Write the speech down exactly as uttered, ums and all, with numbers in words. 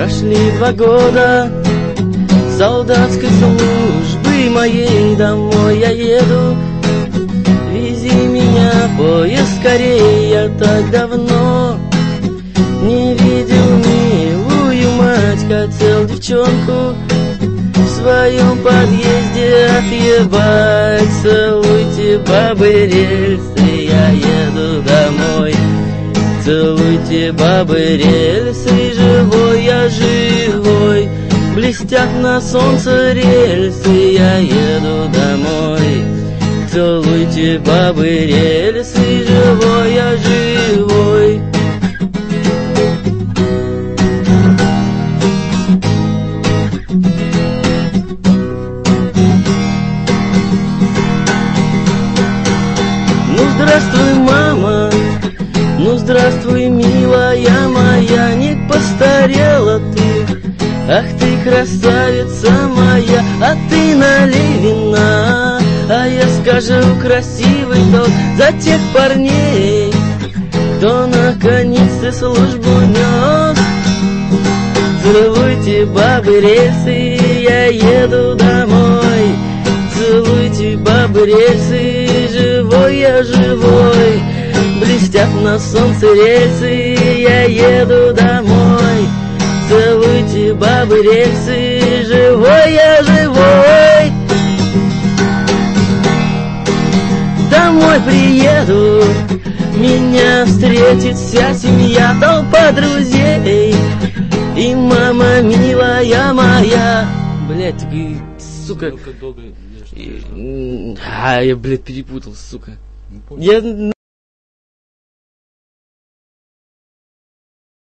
Прошли два года солдатской службы моей, домой я еду. Вези меня, поезд, скорее, я так давно не видел милую мать. Хотел девчонку в своем подъезде отъебать. Целуйте, бабы, рельсы, я еду домой. Целуйте, бабы, рельсы, живой я живой. Блестят на солнце рельсы, я еду домой. Целуйте, бабы, рельсы, живой я живой. Ну здравствуй, мама, ну здравствуй, милая моя, не постарела ты. Ах ты красавица моя, а ты налей вина. А я скажу красивый тост за тех парней, кто наконец-то службу нес. Целуйте, бабы, рельсы, я еду домой. Целуйте, бабы, рельсы, живой я живой. Блестят на солнце рельсы, я еду домой. Целуйте, бабы, рельсы, живой я живой. Домой приеду, меня встретит вся семья, толпа друзей и мама милая моя. Блять, сука. А, я, блядь, перепутал, сука. Я...